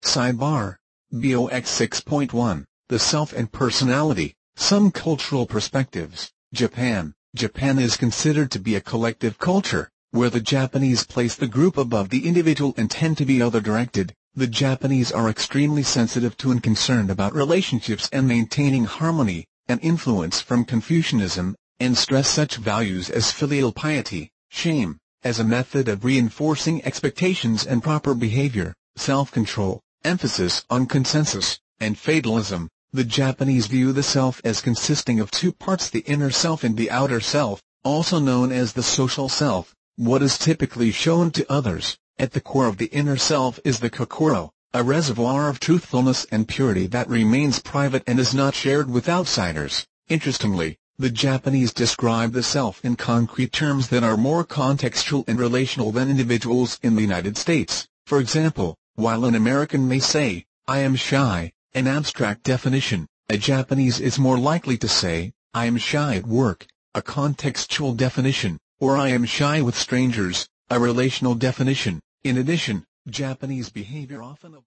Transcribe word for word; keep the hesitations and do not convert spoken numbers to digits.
Sidebar. B O X six point one, The Self and Personality, Some Cultural Perspectives. Japan. Japan is considered to be a collective culture, where the Japanese place the group above the individual and tend to be other-directed. The Japanese are extremely sensitive to and concerned about relationships and maintaining harmony, an influence from Confucianism, and stress such values as filial piety, shame, as a method of reinforcing expectations and proper behavior, self-control, emphasis on consensus, and fatalism. The Japanese view the self as consisting of two parts: the inner self and the outer self, also known as the social self, what is typically shown to others. At the core of the inner self is the kokoro, a reservoir of truthfulness and purity that remains private and is not shared with outsiders. Interestingly, the Japanese describe the self in concrete terms that are more contextual and relational than individuals in the United States. For example, while an American may say, "I am shy," an abstract definition, a Japanese is more likely to say, "I am shy at work," a contextual definition, or "I am shy with strangers," a relational definition. In addition, Japanese behavior often